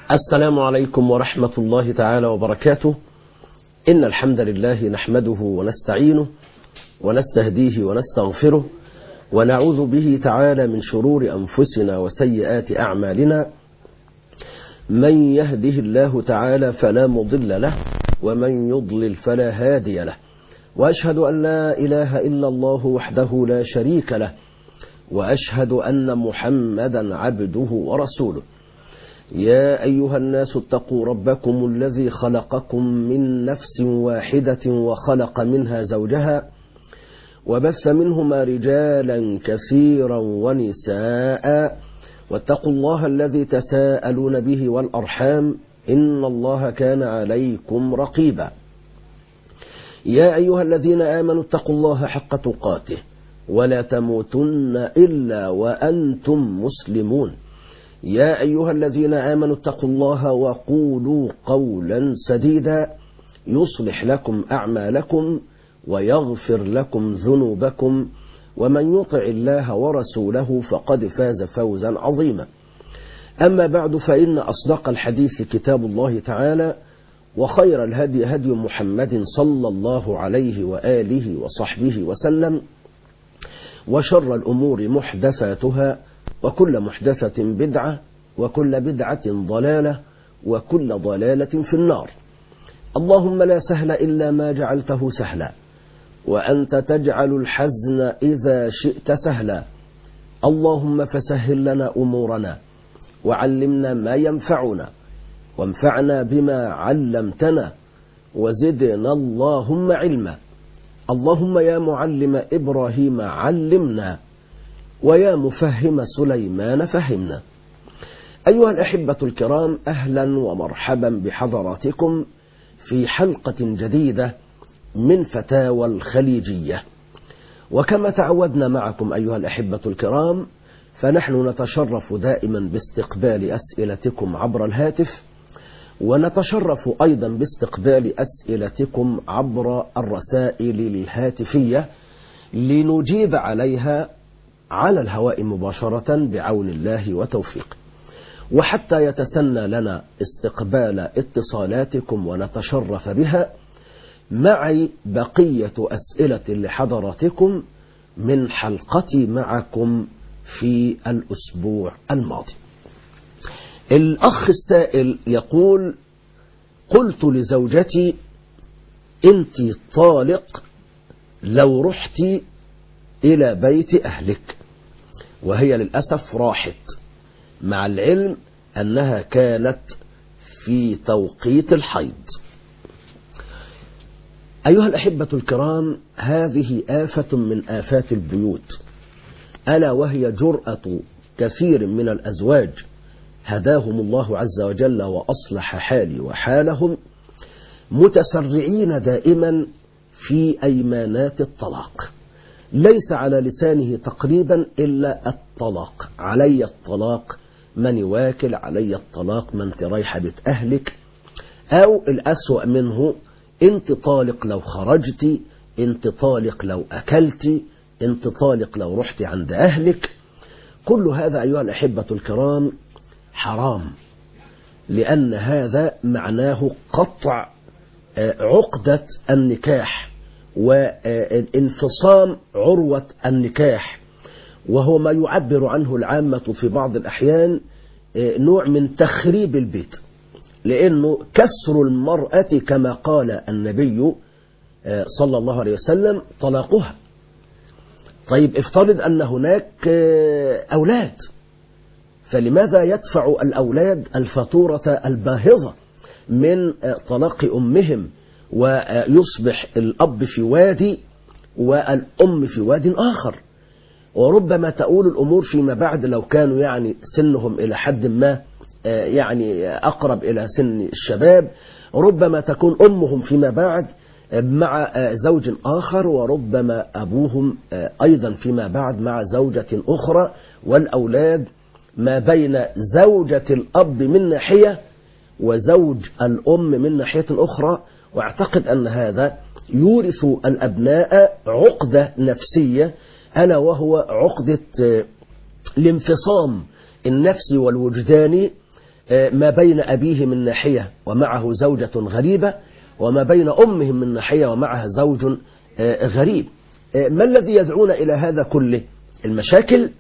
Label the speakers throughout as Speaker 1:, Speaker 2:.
Speaker 1: السلام عليكم ورحمة الله تعالى وبركاته. إن الحمد لله نحمده ونستعينه ونستهديه ونستغفره ونعوذ به تعالى من شرور أنفسنا وسيئات أعمالنا. من يهده الله تعالى فلا مضل له ومن يضلل فلا هادي له، وأشهد أن لا إله إلا الله وحده لا شريك له، وأشهد أن محمدا عبده ورسوله. يا أيها الناس اتقوا ربكم الذي خلقكم من نفس واحدة وخلق منها زوجها وبث منهما رجالا كثيرا ونساء، واتقوا الله الذي تساءلون به والأرحام إن الله كان عليكم رقيبا. يا أيها الذين آمنوا اتقوا الله حق تقاته ولا تموتن إلا وأنتم مسلمون. يا أيها الذين آمنوا اتقوا الله وقولوا قولا سديدا يصلح لكم أعمالكم ويغفر لكم ذنوبكم، ومن يطع الله ورسوله فقد فاز فوزا عظيما. أما بعد، فإن أصدق الحديث كتاب الله تعالى، وخير الهدي هدي محمد صلى الله عليه وآله وصحبه وسلم، وشر الأمور محدثاتها، وكل محدثة بدعة، وكل بدعة ضلالة، وكل ضلالة في النار. اللهم لا سهل إلا ما جعلته سهلا، وأنت تجعل الحزن إذا شئت سهلا. اللهم فسهل لنا أمورنا وعلمنا ما ينفعنا وانفعنا بما علمتنا وزدنا اللهم علما. اللهم يا معلم إبراهيم علمنا، ويا مفهم سليمان فهمنا. أيها الأحبة الكرام، أهلا ومرحبا بحضراتكم في حلقة جديدة من فتاوى الخليجية. وكما تعودنا معكم أيها الأحبة الكرام، فنحن نتشرف دائما باستقبال أسئلتكم عبر الهاتف، ونتشرف أيضا باستقبال أسئلتكم عبر الرسائل الهاتفية لنجيب عليها على الهواء مباشرة بعون الله وتوفيقه. وحتى يتسنى لنا استقبال اتصالاتكم ونتشرف بها، معي بقية أسئلة لحضراتكم من حلقتي معكم في الأسبوع الماضي. الأخ السائل يقول: قلت لزوجتي أنت طالق لو رحت إلى بيت أهلك، وهي للأسف راحت، مع العلم أنها كانت في توقيت الحيض. أيها الأحبة الكرام، هذه آفة من آفات البيوت، ألا وهي جرأة كثير من الأزواج هداهم الله عز وجل وأصلح حالي وحالهم، متسرعين دائما في أيمانات الطلاق. ليس على لسانه تقريبا إلا الطلاق، علي الطلاق من يواكل، علي الطلاق من تريح بيت أهلك، أو الأسوأ منه: انت طالق لو خرجتي، انت طالق لو أكلتي، انت طالق لو رحتي عند أهلك. كل هذا أيها الأحبة الكرام حرام، لأن هذا معناه قطع عقدة النكاح وانفصام عروة النكاح، وهو ما يعبر عنه العامة في بعض الأحيان نوع من تخريب البيت، لأنه كسر المرأة كما قال النبي صلى الله عليه وسلم طلاقها. طيب افترض أن هناك أولاد، فلماذا يدفع الأولاد الفاتورة الباهظة من طلاق أمهم، ويصبح الأب في وادي والأم في واد آخر؟ وربما تؤول الأمور فيما بعد لو كانوا يعني سنهم إلى حد ما يعني أقرب إلى سن الشباب، ربما تكون أمهم فيما بعد مع زوج آخر، وربما أبوهم أيضا فيما بعد مع زوجة أخرى، والأولاد ما بين زوجة الأب من ناحية وزوج الأم من ناحية أخرى. واعتقد أن هذا يورث الأبناء عقدة نفسية، ألا وهو عقدة الانفصام النفسي والوجداني ما بين أبيه من ناحية ومعه زوجة غريبة، وما بين أمه من ناحية ومعها زوج غريب. ما الذي يدعونا إلى هذا كله؟ المشاكل.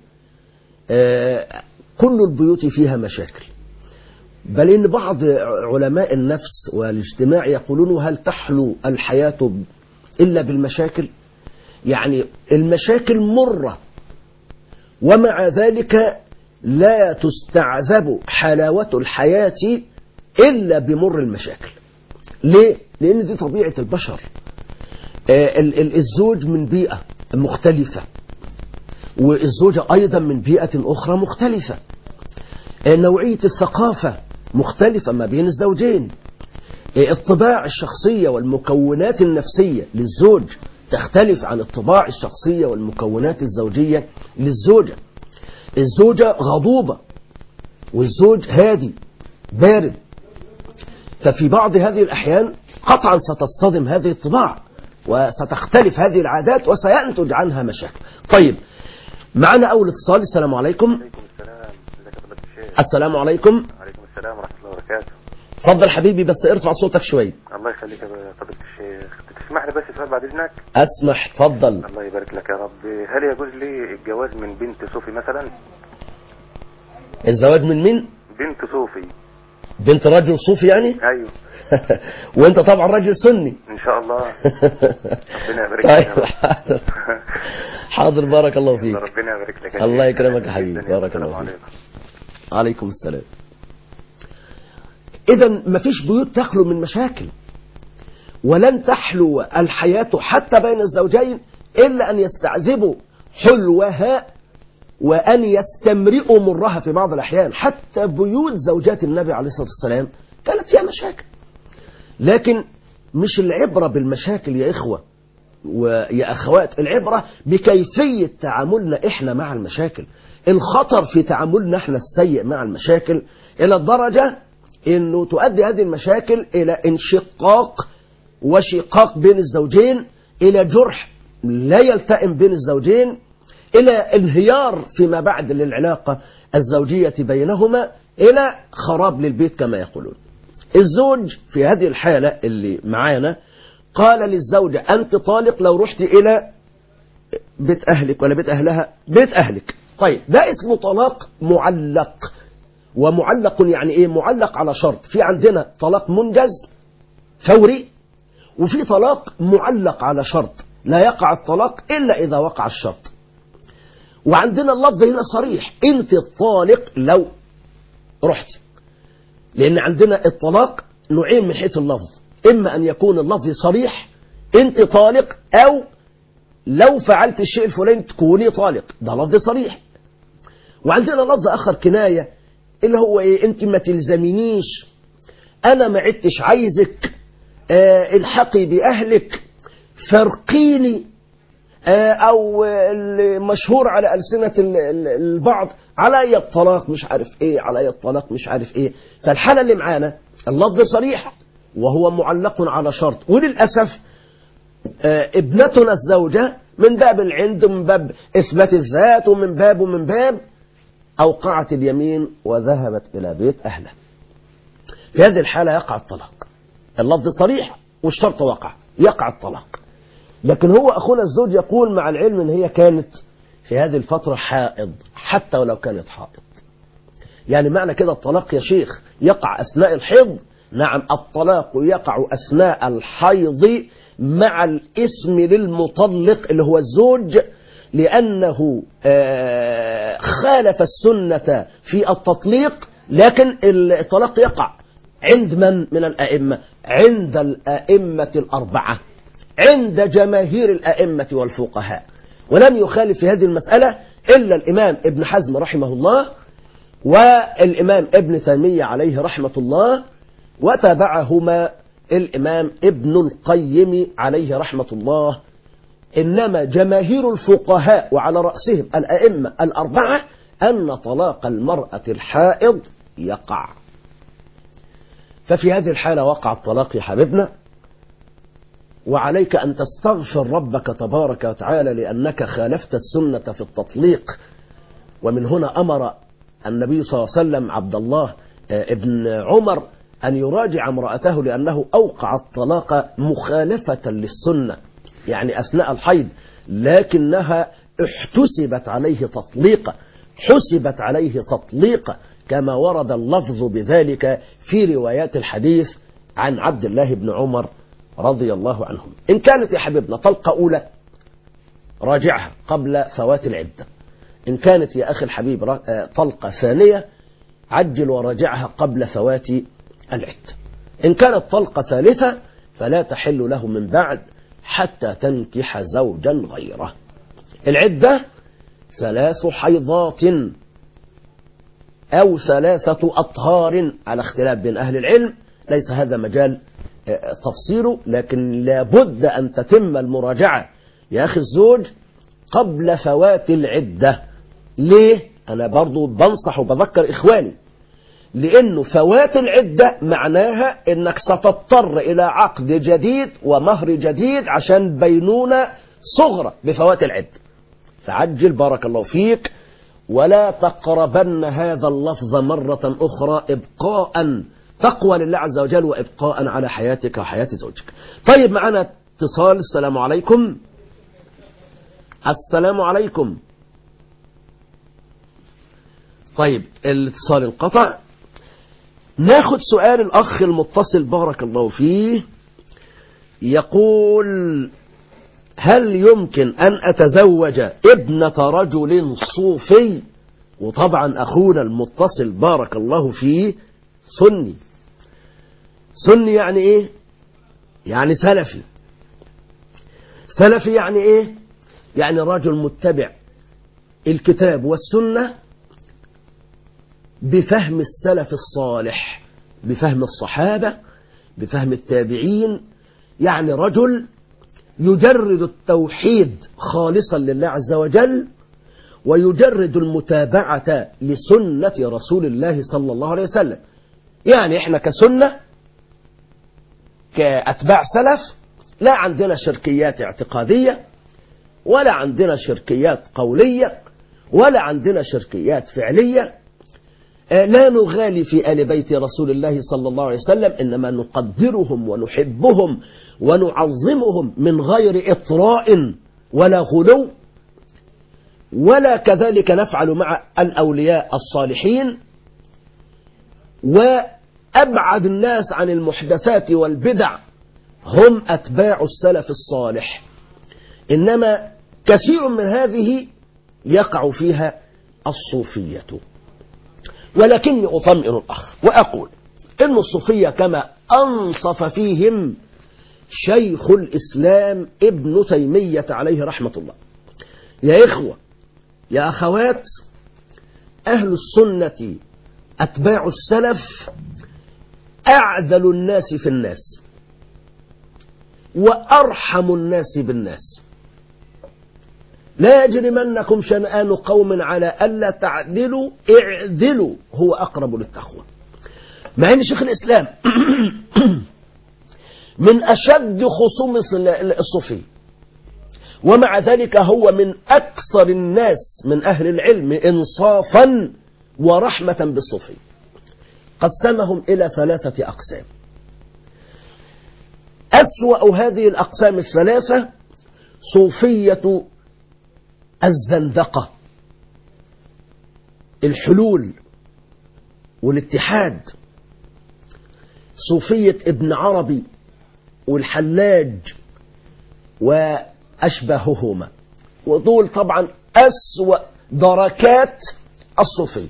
Speaker 1: كل البيوت فيها مشاكل، بل إن بعض علماء النفس والاجتماع يقولون هل تحلو الحياة إلا بالمشاكل؟ يعني المشاكل مرة، ومع ذلك لا تستعذب حلاوة الحياة إلا بمر المشاكل. ليه؟ لأن دي طبيعة البشر. الزوج من بيئة مختلفة، والزوجة أيضا من بيئة أخرى مختلفة. نوعية الثقافة مختلفة ما بين الزوجين. الطباع الشخصية والمكونات النفسية للزوج تختلف عن الطباع الشخصية والمكونات الزوجية للزوجة. الزوجة غضوبة والزوج هادي بارد، ففي بعض هذه الأحيان قطعا ستصطدم هذه الطباع وستختلف هذه العادات وسينتج عنها مشاكل. طيب، معنا أول اتصال. السلام عليكم.
Speaker 2: عليكم السلام. ازيك يا فضيلة الشيخ؟
Speaker 1: السلام عليكم.
Speaker 2: عليكم السلام ورحمة الله وبركاته.
Speaker 1: اتفضل حبيبي، بس ارفع صوتك شوي.
Speaker 2: الله يخليك يا فضيلة الشيخ. تسمح لي بس سؤال بعد إذنك؟
Speaker 1: أسمح، اتفضل.
Speaker 2: الله يبارك لك يا رب. هل يجوز لي الجواز من بنت صوفي مثلا؟
Speaker 1: الزواج من مين؟
Speaker 2: بنت صوفي.
Speaker 1: بنت رجل صوفي يعني؟
Speaker 2: أيوه.
Speaker 1: وانت طبعا رجل سني.
Speaker 2: إن شاء الله. ربنا يبارك
Speaker 1: طيب،
Speaker 2: لك.
Speaker 1: حاضر حاضر، بارك الله فيك.
Speaker 2: ربنا يبارك لك.
Speaker 1: الله يكرمك يا حبيبي، بارك الله فيك.
Speaker 2: عليكم.
Speaker 1: عليكم السلام. إذا مفيش بيوت تخلو من مشاكل، ولن تحلو الحياة حتى بين الزوجين إلا أن يستعذبوا حلوها وأن يستمرئوا مرها في بعض الأحيان. حتى بيوت زوجات النبي عليه الصلاة والسلام كانت فيها مشاكل، لكن مش العبرة بالمشاكل يا إخوة ويا أخوات، العبرة بكيفية تعاملنا إحنا مع المشاكل. الخطر في تعاملنا إحنا السيء مع المشاكل إلى الدرجة إنه تؤدي هذه المشاكل إلى انشقاق وشقاق بين الزوجين، إلى جرح لا يلتئم بين الزوجين، إلى انهيار فيما بعد للعلاقة الزوجية بينهما، إلى خراب للبيت كما يقولون. الزوج في هذه الحالة اللي معانا قال للزوجة أنت طالق لو رحت إلى بيت أهلك ولا بيت أهلها، بيت أهلك. طيب، ده اسمه طلاق معلق. ومعلق يعني إيه؟ معلق على شرط. في عندنا طلاق منجز فوري، وفي طلاق معلق على شرط لا يقع الطلاق إلا إذا وقع الشرط. وعندنا اللفظ هنا صريح، أنت الطالق لو رحت. لأن عندنا الطلاق نوعين من حيث اللفظ، إما أن يكون اللفظ صريح أنت طالق، أو لو فعلت الشيء الفلاني تكوني طالق، ده لفظ صريح. وعندنا لفظ آخر كناية اللي هو إيه؟ أنت ما تلزمينيش، أنا ما عدتش عايزك، الحقي بأهلك، فرقيني، أو المشهور على ألسنة البعض علي الطلاق مش عارف إيه، علي الطلاق مش عارف إيه. فالحالة اللي معانا اللفظ صريح وهو معلق على شرط. وللأسف ابنتنا الزوجة من باب العند ومن باب إثبات الذات ومن باب أوقعت اليمين وذهبت إلى بيت أهله. في هذه الحالة يقع الطلاق. اللفظ صريح والشرط وقع، يقع الطلاق. لكن هو أخونا الزوج يقول مع العلم أن هي كانت في هذه الفترة حائض، حتى ولو كانت حائض. يعني معنى كده الطلاق يا شيخ يقع أثناء الحيض؟ نعم، الطلاق يقع أثناء الحيض مع الاسم للمطلق اللي هو الزوج، لأنه خالف السنة في التطليق. لكن الطلاق يقع عند من الأئمة؟ عند الأئمة الأربعة، عند جماهير الأئمة والفقهاء. ولم يخالف في هذه المسألة إلا الإمام ابن حزم رحمه الله والإمام ابن تيمية عليه رحمة الله، وتابعهما الإمام ابن القيم عليه رحمة الله. إنما جماهير الفقهاء وعلى رأسهم الأئمة الأربعة أن طلاق المرأة الحائض يقع. ففي هذه الحالة وقع الطلاق يا حبيبنا، وعليك أن تستغفر ربك تبارك وتعالى لأنك خالفت السنة في التطليق. ومن هنا أمر النبي صلى الله عليه وسلم عبد الله ابن عمر أن يراجع امرأته لأنه أوقع الطلاق مخالفة للسنة، يعني أثناء الحيض، لكنها احتسبت عليه تطليقة، حسبت عليه تطليقة، كما ورد اللفظ بذلك في روايات الحديث عن عبد الله بن عمر رضي الله عنهم. إن كانت يا حبيبنا طلقة أولى راجعها قبل فوات العدة، إن كانت يا أخي الحبيب طلقة ثانية عجل وراجعها قبل فوات العدة. إن كانت طلقة ثالثة فلا تحل له من بعد حتى تنكح زوجا غيره. العدة 3 حيضات أو 3 أطهار على اختلاف بين أهل العلم، ليس هذا مجال تفصيله، لكن لابد أن تتم المراجعة يا أخي الزوج قبل فوات العدة. ليه؟ أنا برضو بنصح وبذكر إخواني، لأنه فوات العدة معناها أنك ستضطر إلى عقد جديد ومهر جديد عشان بينونة صغرى بفوات العدة. فعجل بارك الله فيك، ولا تقربن هذا اللفظ مرة أخرى إبقاء تقوى لله عز وجل وإبقاء على حياتك وحياة زوجك. طيب معنا اتصال. السلام عليكم. السلام عليكم. طيب الاتصال انقطع. ناخد سؤال الأخ المتصل بارك الله فيه، يقول: هل يمكن أن أتزوج ابنة رجل صوفي؟ وطبعا أخونا المتصل بارك الله فيه سني. سني يعني إيه؟ يعني سلفي. سلفي يعني إيه؟ يعني رجل متبع الكتاب والسنة بفهم السلف الصالح، بفهم الصحابة، بفهم التابعين، يعني رجل يجرد التوحيد خالصا لله عز وجل، ويجرد المتابعة لسنة رسول الله صلى الله عليه وسلم. يعني احنا كسنة كأتباع سلف لا عندنا شركيات اعتقادية، ولا عندنا شركيات قولية، ولا عندنا شركيات فعلية. لا نغالي في آل بيت رسول الله صلى الله عليه وسلم، إنما نقدرهم ونحبهم ونعظمهم من غير إطراء ولا غلو. ولا كذلك نفعل مع الأولياء الصالحين. وأبعد الناس عن المحدثات والبدع هم أتباع السلف الصالح، إنما كثير من هذه يقع فيها الصوفية. ولكني أطمئن الأخ وأقول إن الصوفية كما أنصف فيهم شيخ الإسلام ابن تيمية عليه رحمة الله. يا إخوة يا أخوات، أهل السنة أتباع السلف أعدل الناس في الناس وأرحم الناس بالناس. لا يجرمنكم شنآن قوم على ألا تعدلوا اعدلوا هو أقرب للتقوى. مع أن شيخ الإسلام من أشد خصوم الصوفية، ومع ذلك هو من أكثر الناس من أهل العلم إنصافا ورحمة بالصوفية. قسمهم إلى 3 أقسام. أسوأ هذه الأقسام الثلاثة صوفية الزندقة، الحلول والاتحاد، صوفية ابن عربي والحلاج وأشباههما. ودول طبعا أسوأ دركات الصوفية.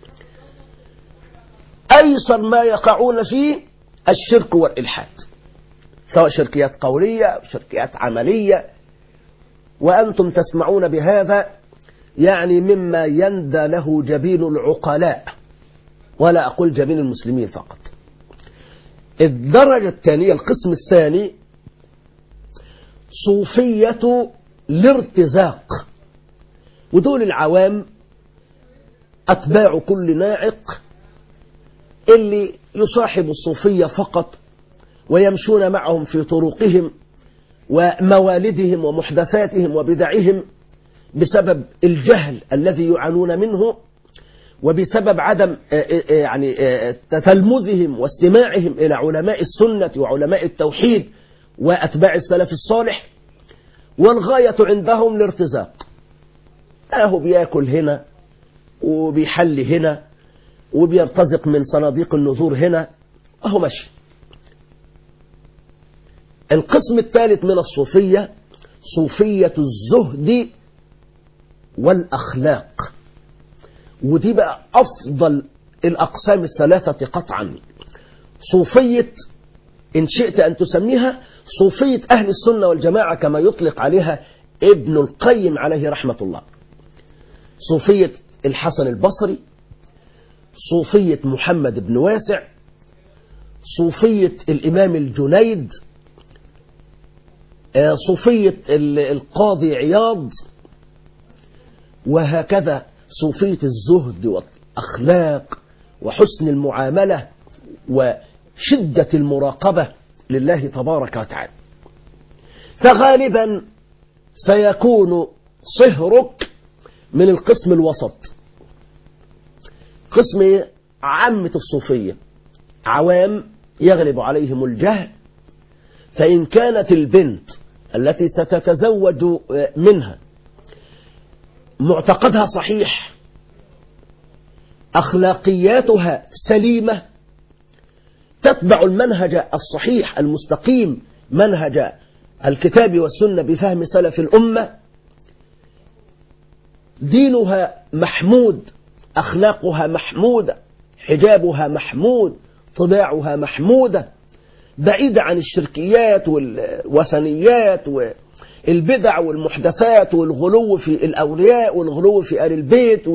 Speaker 1: أيسر ما يقعون فيه الشرك والإلحاد، سواء شركيات قولية أو شركيات عملية. وأنتم تسمعون بهذا يعني مما يندى له جبين العقلاء، ولا أقول جبين المسلمين فقط. الدرجة الثانية، القسم الثاني، صوفية الارتزاق. ودول العوام أتباع كل ناعق اللي يصاحب الصوفية فقط ويمشون معهم في طرقهم وموالدهم ومحدثاتهم وبدعهم بسبب الجهل الذي يعانون منه، وبسبب عدم يعني تتلمذهم واستماعهم إلى علماء السنة وعلماء التوحيد وأتباع السلف الصالح، والغاية عندهم الارتزاق. أهو بياكل هنا وبيحل هنا وبيرتزق من صناديق النذور هنا، أهو ماشي. القسم الثالث من الصوفية صوفية الزهد والأخلاق، ودي بقى أفضل الأقسام الثلاثة قطعا. صوفية إن شئت أن تسميها صوفية أهل السنة والجماعة كما يطلق عليها ابن القيم عليه رحمة الله، صوفية الحسن البصري، صوفية محمد بن واسع، صوفية الإمام الجنيد، صوفية القاضي عياض، وهكذا صوفية الزهد والأخلاق وحسن المعاملة وشدة المراقبة لله تبارك وتعالى. فغالبا سيكون صهرك من القسم الوسط، قسم عامة الصوفية، عوام يغلب عليهم الجهل. فإن كانت البنت التي ستتزوج منها معتقدها صحيح، أخلاقياتها سليمة، تتبع المنهج الصحيح المستقيم، منهج الكتاب والسنة بفهم سلف الأمة، دينها محمود، أخلاقها محمودة، حجابها محمود، طباعها محمودة، بعيدة عن الشركيات والوثنيات والبدع والمحدثات والغلو في الأولياء والغلو في آل البيت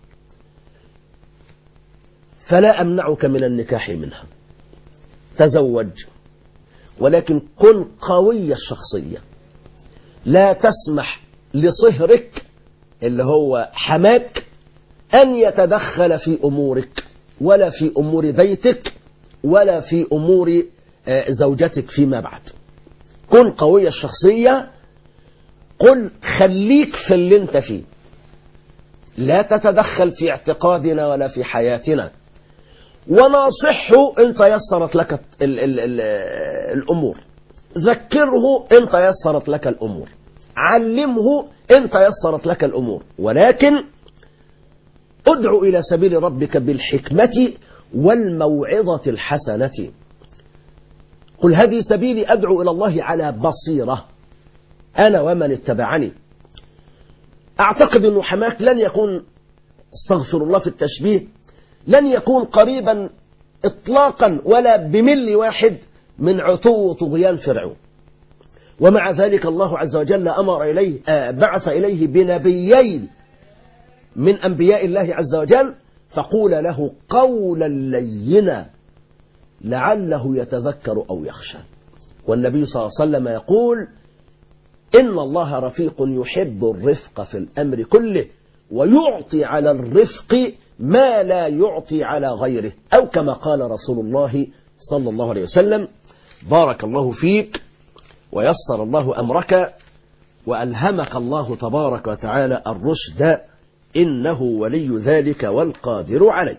Speaker 1: فلا أمنعك من النكاح منها، تزوج، ولكن كن قوي الشخصية، لا تسمح لصهرك اللي هو حماك أن يتدخل في أمورك ولا في أمور بيتك ولا في أمور زوجتك فيما بعد. كن قوي الشخصية، قل خليك في اللي انت فيه، لا تتدخل في اعتقادنا ولا في حياتنا، وناصحه إن تيسرت لك الأمور، ذكره إن تيسرت لك الأمور، علمه إن تيسرت لك الأمور، ولكن ادعو إلى سبيل ربك بالحكمة والموعظة الحسنة. قل هذه سبيلي أدعو إلى الله على بصيرة أنا ومن اتبعني. أعتقد أنه حماك لن يكون، استغفر الله في التشبيه، لن يكون قريبا إطلاقا ولا بملي واحد من عتو طغيان فرعون، ومع ذلك الله عز وجل أمر إليه بعث إليه بنبيين من أنبياء الله عز وجل، فقول له قولا لينا لعله يتذكر أو يخشى. والنبي صلى الله عليه وسلم يقول إن الله رفيق يحب الرفق في الأمر كله، ويعطي على الرفق ما لا يعطي على غيره، أو كما قال رسول الله صلى الله عليه وسلم. بارك الله فيك ويسر الله أمرك وألهمك الله تبارك وتعالى الرشد، إنه ولي ذلك والقادر عليه.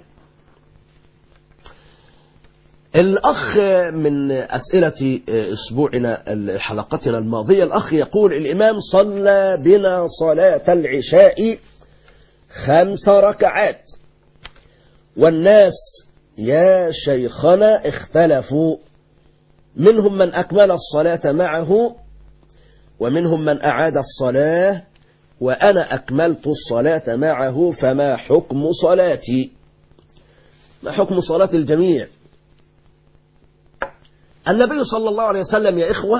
Speaker 1: الأخ من أسئلة أسبوعنا حلقتنا الماضية، الأخ يقول الإمام صلى بنا صلاة العشاء 5 ركعات والناس يا شيخنا اختلفوا، منهم من أكمل الصلاة معه ومنهم من أعاد الصلاة، وأنا أكملت الصلاة معه، فما حكم صلاتي؟ ما حكم صلاة الجميع؟ النبي صلى الله عليه وسلم يا إخوة.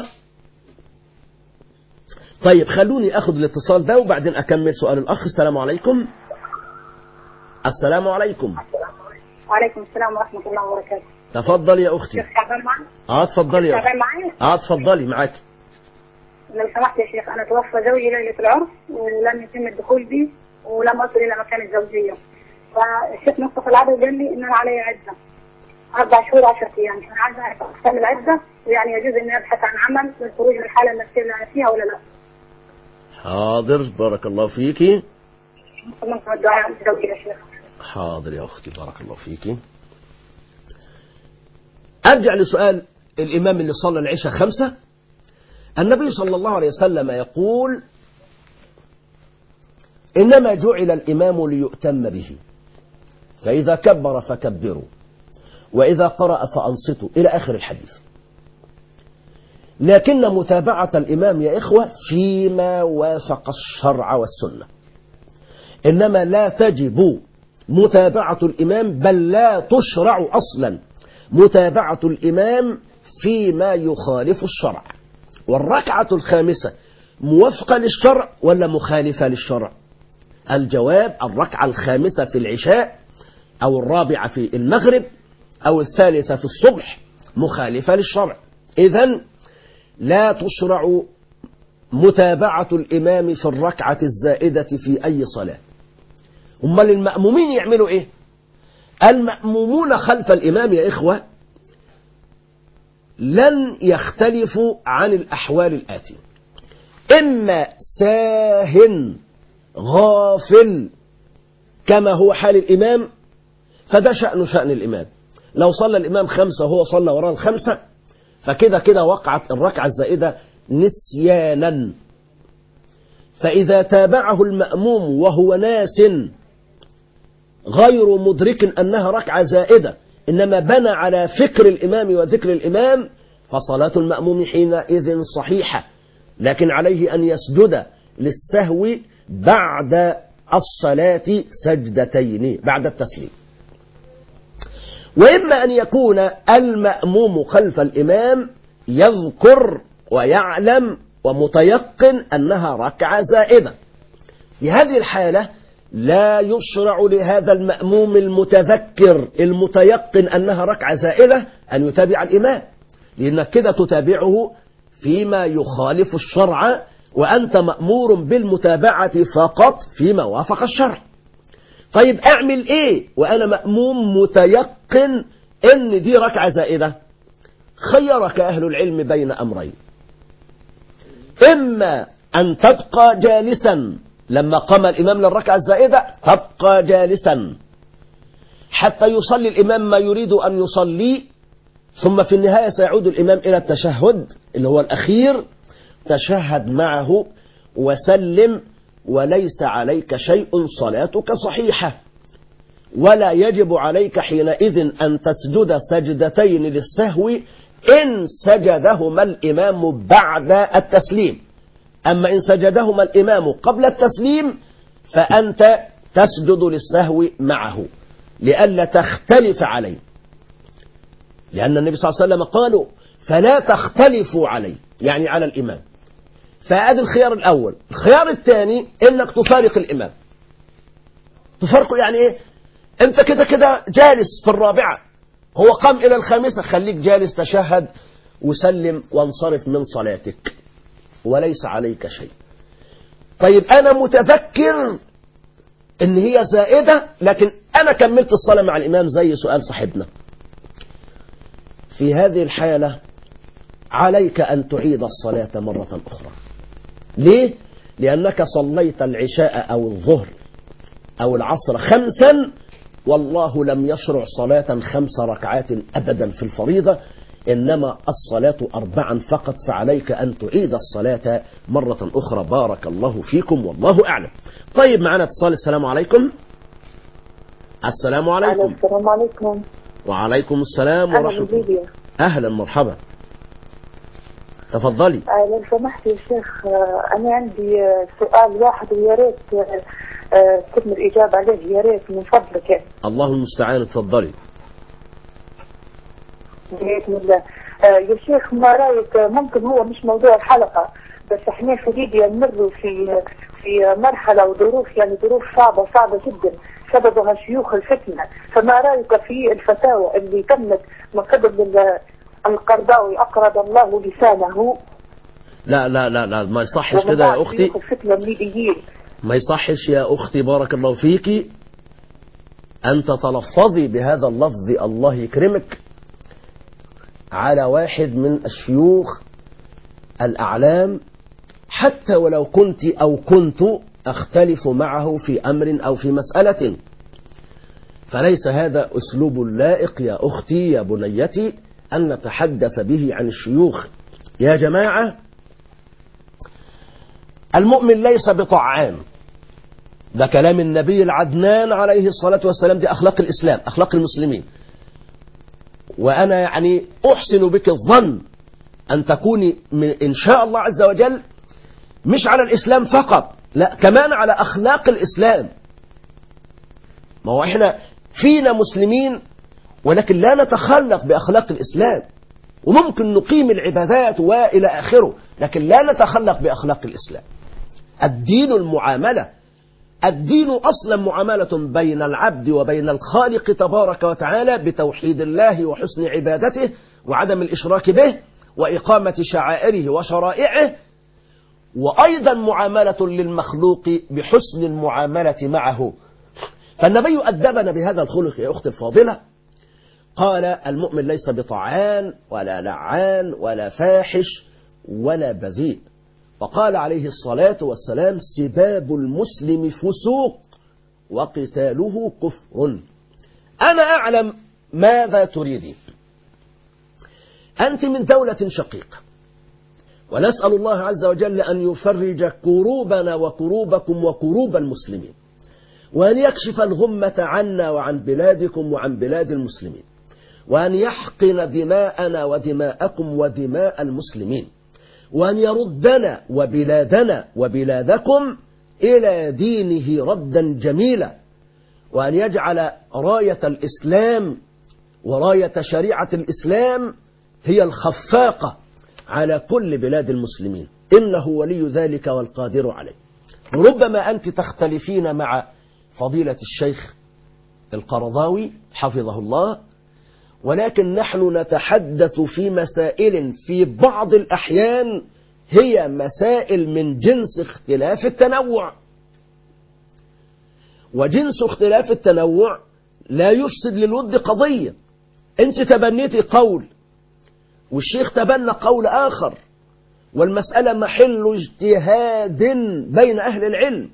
Speaker 1: طيب خلوني أخذ الاتصال ده وبعدين أكمل سؤال الأخ. السلام عليكم. السلام عليكم.
Speaker 3: وعليكم السلام ورحمة الله وبركاته.
Speaker 1: تفضل يا أختي.
Speaker 3: شيخ تعبان معي؟
Speaker 1: تفضلي يا أختي. تفضلي معك.
Speaker 3: لو سمحت يا شيخ، أنا توفى زوجي ليلة العرس ولم يتم الدخول بي ولم أصل إلى مكان الزوجية، فالشيخ مصطفى العدل قال لي إن أنا علي عدة 4 شهور 10 أيام، فأنا عايزة أعرف أقسام العدة، ويعني يجوز إني أبحث عن عمل للخروج من الحالة النفسية اللي أنا فيها ولا لا؟
Speaker 1: حاضر، بارك الله فيكي.
Speaker 3: ممكن الدعاء عند زوجي يا شيخ.
Speaker 1: حاضر يا أختي، بارك الله فيك. أرجع لسؤال الإمام اللي صلى العشاء 5. النبي صلى الله عليه وسلم يقول: إنما جعل الإمام ليؤتم به، فإذا كبر فكبروا، وإذا قرأ فأنصتوا، إلى آخر الحديث. لكن متابعة الإمام يا إخوة فيما وافق الشرع والسنة، إنما لا تجب متابعة الإمام، بل لا تشرع أصلا متابعة الإمام فيما يخالف الشرع. والركعة الخامسة موافقة للشرع ولا مخالفة للشرع؟ الجواب: الركعة الخامسة في العشاء، أو الرابعة في المغرب، أو الثالثة في الصبح مخالفة للشرع. إذن لا تشرع متابعة الإمام في الركعة الزائدة في أي صلاة. أمال المأمومين يعملوا إيه؟ المأمومون خلف الإمام يا إخوة لن يختلفوا عن الأحوال الآتية: إما ساه غافل كما هو حال الإمام، فده شأن الإمام. لو صلى الإمام 5 وهو صلى وراء 5، فكده كده وقعت الركعة الزائدة نسيانا. فإذا تابعه المأموم وهو ناس غير مدرك أنها ركعة زائدة، إنما بنى على فكر الإمام وذكر الإمام، فصلاة المأموم حينئذ صحيحة، لكن عليه أن يسجد للسهو بعد الصلاة سجدتين بعد التسليم. وإما أن يكون المأموم خلف الإمام يذكر ويعلم ومتيقن أنها ركعة زائدة. في هذه الحالة لا يشرع لهذا المأموم المتذكر المتيقن أنها ركعة زائدة أن يتابع الإمام، لأنك كده تتابعه فيما يخالف الشرع، وأنت مأمور بالمتابعة فقط فيما وافق الشرع. طيب أعمل إيه وأنا مأموم متيقن إن دي ركعة زائدة؟ خيرك أهل العلم بين أمرين: إما أن تبقى جالسا لما قام الإمام للركعة الزائدة، تبقى جالسا حتى يصلي الإمام ما يريد أن يصلي، ثم في النهاية سيعود الإمام إلى التشهد اللي هو الأخير، تشهد معه وسلم، وليس عليك شيء، صلاتك صحيحة، ولا يجب عليك حينئذ أن تسجد سجدتين للسهو إن سجدهما الإمام بعد التسليم. أما إن سجدهما الإمام قبل التسليم فأنت تسجد للسهو معه لئلا تختلف عليه، لأن النبي صلى الله عليه وسلم قالوا: فلا تختلفوا عليه، يعني على الإمام. فهذا الخيار الأول. الخيار الثاني إنك تفارق الإمام. تفارقه يعني إيه؟ أنت كده كده جالس في الرابعة، هو قام إلى الخامسة، خليك جالس، تشهد وسلم وانصرف من صلاتك وليس عليك شيء. طيب أنا متذكر إن هي زائدة، لكن أنا كملت الصلاة مع الإمام زي سؤال صاحبنا. في هذه الحالة عليك أن تعيد الصلاة مرة أخرى. ليه؟ لأنك صليت العشاء أو الظهر أو العصر 5، والله لم يشرع صلاة 5 ركعات أبدا في الفريضة، إنما الصلاة 4 فقط، فعليك أن تعيد الصلاة مرة أخرى. بارك الله فيكم والله أعلم. طيب معنا اتصال. السلام عليكم. السلام عليكم.
Speaker 4: السلام عليكم.
Speaker 1: وعليكم السلام ورحمة الله. أهلا مرحبا، تفضلي.
Speaker 4: لو سمحت يا شيخ، أنا عندي سؤال واحد ويا ريت تتم الإجابة عليه، يا ريت من فضلك يعني.
Speaker 1: الله المستعان، تفضلي.
Speaker 4: بإذن الله. يا شيخ، ما رأيك، ممكن هو مش موضوع الحلقة، بس احنا في ليبيا نمر في مرحلة وظروف، يعني ظروف صعبة جدا سببها شيوخ الفتنة. فما رأيك في الفتاوى اللي تمت من قبل القرضاوي أقرض الله لسانه؟
Speaker 1: لا لا لا لا، ما يصحش كده يا أختي، ما يصحش يا أختي، بارك الله فيكي، أن تتلفظي بهذا اللفظ، الله يكرمك، على واحد من الشيوخ الأعلام، حتى ولو كنت أو كنت أختلف معه في أمر أو في مسألة. فليس هذا أسلوب لائق يا أختي يا بنيتي أن نتحدث به عن الشيوخ. يا جماعة، المؤمن ليس بطعان، ده كلام النبي العدنان عليه الصلاة والسلام، دي أخلاق الإسلام، أخلاق المسلمين. وأنا يعني أحسن بك الظن أن تكوني إن شاء الله عز وجل مش على الإسلام فقط، لا كمان على أخلاق الإسلام. ما هو إحنا فينا مسلمين ولكن لا نتخلق بأخلاق الإسلام، وممكن نقيم العبادات وإلى آخره، لكن لا نتخلق بأخلاق الإسلام. الدين المعاملة، الدين أصلا معاملة بين العبد وبين الخالق تبارك وتعالى بتوحيد الله وحسن عبادته وعدم الإشراك به وإقامة شعائره وشرائعه، وأيضا معاملة للمخلوق بحسن المعاملة معه. فالنبي أدبنا بهذا الخلق يا أختي الفاضلة، قال المؤمن ليس بطعان ولا لعان ولا فاحش ولا بذيء. وقال عليه الصلاة والسلام سباب المسلم فسوق وقتاله كفر. أنا أعلم ماذا تريدين. أنت من دولة شقيقة، ونسأل الله عز وجل أن يفرج كروبنا وكروبكم وكروب المسلمين، وأن يكشف الغمة عنا وعن بلادكم وعن بلاد المسلمين، وأن يحقن دماءنا ودماءكم ودماء المسلمين، وأن يردنا وبلادنا وبلادكم إلى دينه ردا جميلا، وأن يجعل راية الإسلام وراية شريعة الإسلام هي الخفاقة على كل بلاد المسلمين، إنه ولي ذلك والقادر عليه. ربما أنت تختلفين مع فضيلة الشيخ القرضاوي حفظه الله، ولكن نحن نتحدث في مسائل في بعض الأحيان هي مسائل من جنس اختلاف التنوع، وجنس اختلاف التنوع لا يفسد للود قضية. أنت تبنيتي قول والشيخ تبنى قول آخر، والمسألة محل اجتهاد بين أهل العلم،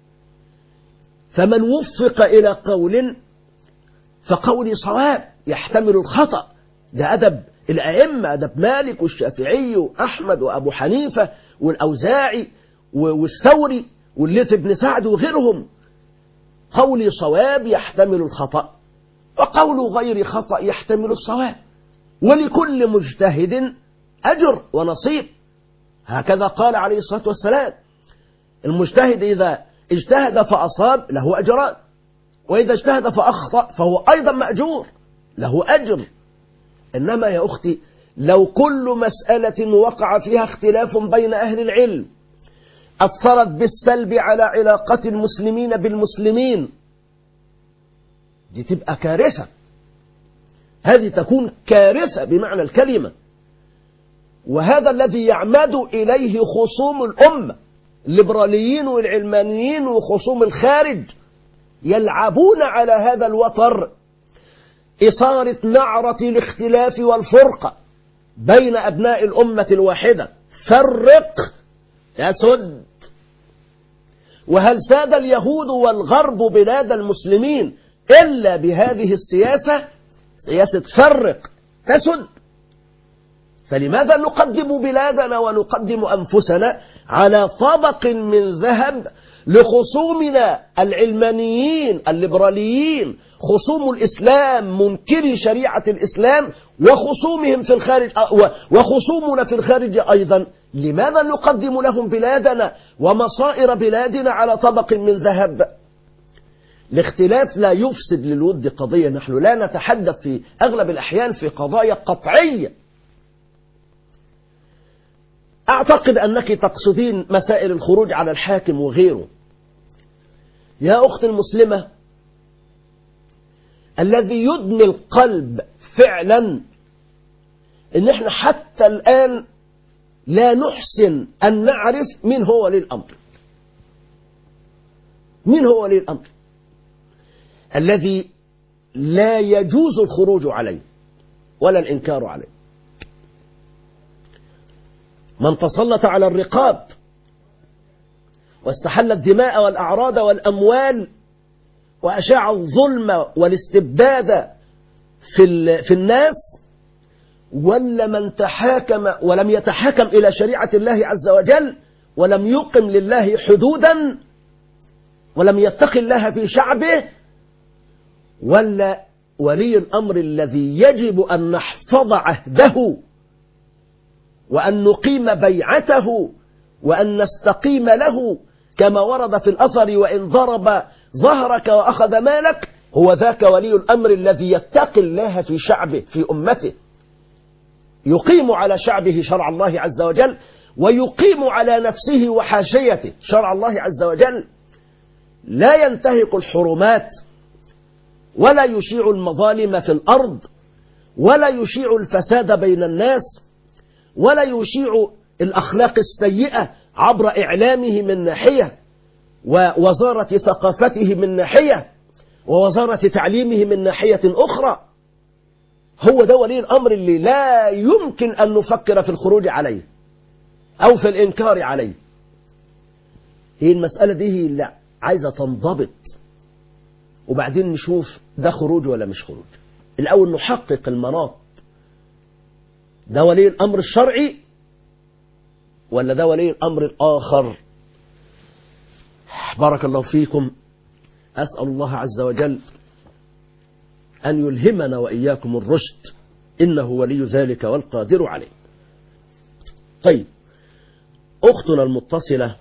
Speaker 1: فمن وفق إلى قول فقولي صواب يحتمل الخطأ. ده أدب الأئمة، أدب مالك والشافعي وأحمد وأبو حنيفة والأوزاعي والثوري والليث بن سعد وغيرهم. قولي صواب يحتمل الخطأ، وقول غير خطأ يحتمل الصواب، ولكل مجتهد أجر ونصيب. هكذا قال عليه الصلاة والسلام: المجتهد إذا اجتهد فأصاب له أجران، وإذا اجتهد فأخطأ فهو أيضا مأجور له أجر. إنما يا أختي لو كل مسألة وقع فيها اختلاف بين أهل العلم أثرت بالسلب على علاقة المسلمين بالمسلمين، دي تبقى كارثة، هذه تكون كارثة بمعنى الكلمة. وهذا الذي يعمد إليه خصوم الأمة، الليبراليين والعلمانيين وخصوم الخارج، يلعبون على هذا الوتر، إثارة نعرة الاختلاف والفرقة بين أبناء الأمة الواحدة. فرق يسد. وهل ساد اليهود والغرب بلاد المسلمين إلا بهذه السياسة، سياسة فرق تسد؟ فلماذا نقدم بلادنا ونقدم أنفسنا على طبق من ذهب لخصومنا العلمانيين الليبراليين، خصوم الإسلام منكري شريعة الإسلام، وخصومهم في الخارج وخصومنا في الخارج أيضا؟ لماذا نقدم لهم بلادنا ومصائر بلادنا على طبق من ذهب؟ الاختلاف لا يفسد للود قضية. نحن لا نتحدث في أغلب الأحيان في قضايا قطعية. أعتقد أنك تقصدين مسائل الخروج على الحاكم وغيره. يا أخت المسلمة، الذي يدمي القلب فعلا إن إحنا حتى الآن لا نحسن أن نعرف من هو ولي الأمر. من هو ولي الأمر الذي لا يجوز الخروج عليه ولا الإنكار عليه؟ من تسلط على الرقاب واستحل الدماء والأعراض والأموال وأشاع الظلم والاستبداد في الناس، ولا من تحاكم ولم يتحاكم إلى شريعة الله عز وجل ولم يقم لله حدودا ولم يتق الله في شعبه، ولا ولي الأمر الذي يجب أن نحفظ عهده وأن نقيم بيعته وأن نستقيم له كما ورد في الأثر: وإن ضرب ظهرك وأخذ مالك. هو ذاك ولي الأمر الذي يتقي الله في شعبه في أمته، يقيم على شعبه شرع الله عز وجل، ويقيم على نفسه وحاشيته شرع الله عز وجل، لا ينتهك الحرمات ولا يشيع المظالم في الأرض ولا يشيع الفساد بين الناس ولا يشيع الأخلاق السيئة عبر إعلامه من ناحية، ووزارة ثقافته من ناحية، ووزارة تعليمه من ناحية أخرى. هو ده ولي الأمر اللي لا يمكن أن نفكر في الخروج عليه أو في الإنكار عليه. هي المسألة دي لا عايزة تنضبط، وبعدين نشوف ده خروج ولا مش خروج. الأول نحقق المناط، ده ولي الأمر الشرعي ولا ده ولي الأمر الآخر؟ بارك الله فيكم. أسأل الله عز وجل أن يلهمنا وإياكم الرشد، إنه ولي ذلك والقادر عليه. طيب، أختنا المتصلة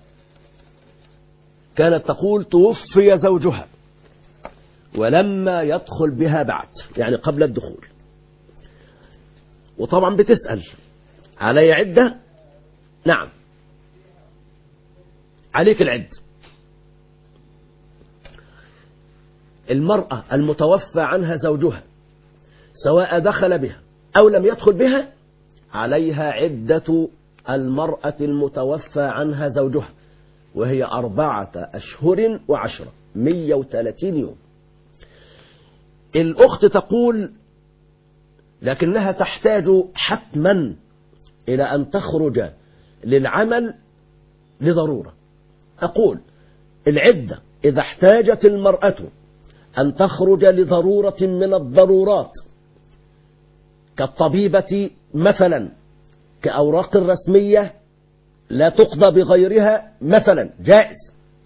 Speaker 1: كانت تقول توفي زوجها ولما يدخل بها بعد، يعني قبل الدخول، وطبعا بتسأل: علي عدة؟ نعم، عليك العد. المرأة المتوفى عنها زوجها سواء دخل بها أو لم يدخل بها عليها عدة المرأة المتوفى عنها زوجها، وهي 4 أشهر و10، 130 يوم. الأخت تقول لكنها تحتاج حتما إلى أن تخرج للعمل لضرورة. أقول العدة إذا احتاجت المرأة أن تخرج لضرورة من الضرورات كالطبيبة مثلا، كأوراق رسمية لا تقضى بغيرها مثلا، جائز.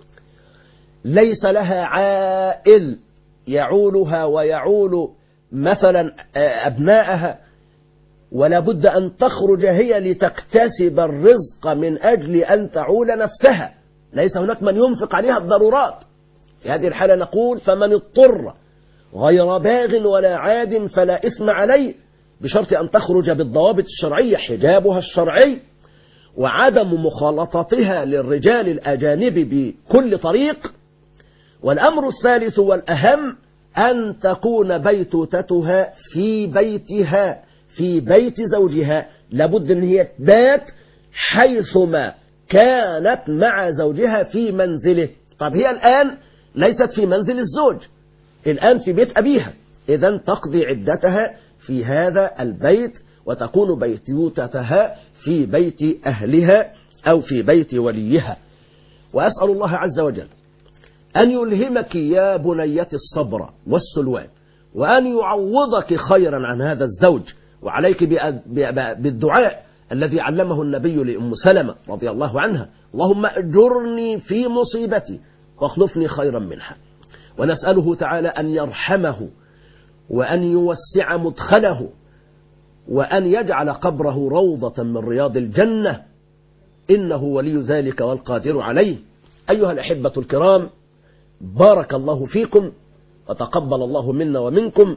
Speaker 1: ليس لها عائل يعولها ويعول مثلا أبناءها، ولا بد أن تخرج هي لتكتسب الرزق من أجل أن تعول نفسها، ليس هناك من ينفق عليها الضرورات. في هذه الحالة نقول: فمن اضطر غير باغ ولا عاد فلا إثم عليه، بشرط أن تخرج بالضوابط الشرعية، حجابها الشرعي وعدم مخالطتها للرجال الأجانب بكل طريق. والأمر الثالث والأهم أن تكون بيتوتتها في بيتها في بيت زوجها، لابد أن هي تبات حيثما كانت مع زوجها في منزله. طب هي الآن ليست في منزل الزوج، الآن في بيت أبيها، إذن تقضي عدتها في هذا البيت، وتكون بيتوتتها في بيت أهلها أو في بيت وليها. وأسأل الله عز وجل أن يلهمك يا بنية الصبر والسلوان، وأن يعوضك خيرا عن هذا الزوج، وعليك بالدعاء الذي علمه النبي لأم سلمة رضي الله عنها: اللهم أجرني في مصيبتي واخلفني خيرا منها. ونسأله تعالى أن يرحمه وأن يوسع مدخله وأن يجعل قبره روضة من رياض الجنة، إنه ولي ذلك والقادر عليه. أيها الأحبة الكرام، بارك الله فيكم وتقبل الله منا ومنكم.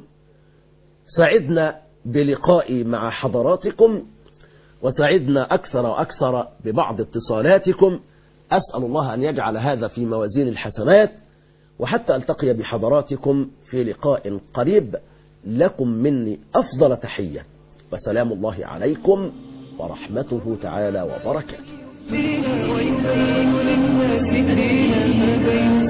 Speaker 1: سعدنا بلقائي مع حضراتكم، وسعدنا أكثر وأكثر ببعض اتصالاتكم. أسأل الله أن يجعل هذا في موازين الحسنات، وحتى ألتقي بحضراتكم في لقاء قريب، لكم مني أفضل تحية، وسلام الله عليكم ورحمته تعالى وبركاته.